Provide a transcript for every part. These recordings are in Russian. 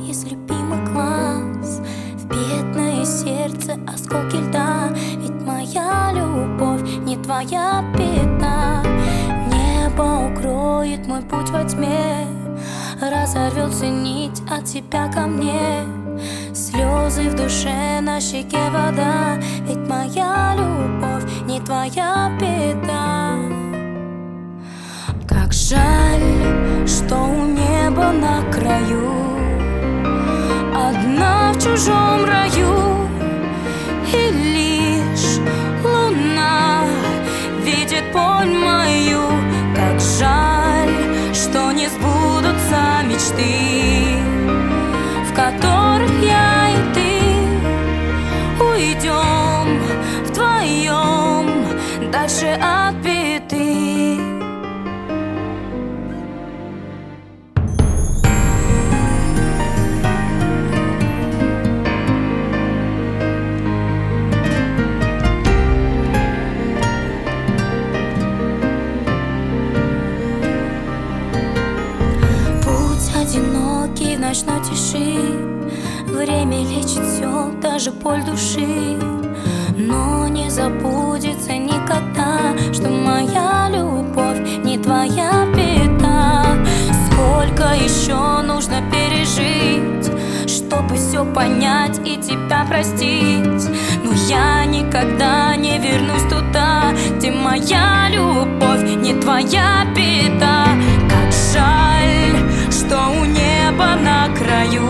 из любимых глаз, в бедное сердце осколки льда. Ведь моя любовь не твоя беда. Небо укроет мой путь во тьме, разорвется нить от тебя ко мне. Слезы в душе, на щеке вода. Ведь моя любовь не твоя беда. Как жаль, что у неба на краю одна в чужом раю, и лишь луна видит боль мою. Как жаль, что не сбудутся мечты, в которых я и ты уйдем вдвоем дальше от беды. Одинокий в ночной тиши, время лечит все, даже боль души. Но не забудется никогда, что моя любовь не твоя беда. Сколько еще нужно пережить, чтобы все понять и тебя простить. Но я никогда не вернусь туда, где моя любовь не твоя беда. Как жаль, что у неба на краю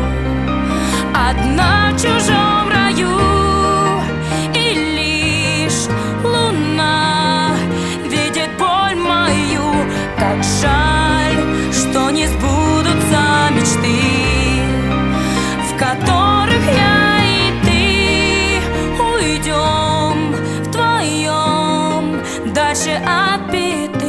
одна в чужом раю, и лишь луна видит боль мою. Как жаль, что не сбудутся мечты, в которых я и ты уйдем вдвоем дальше от беды.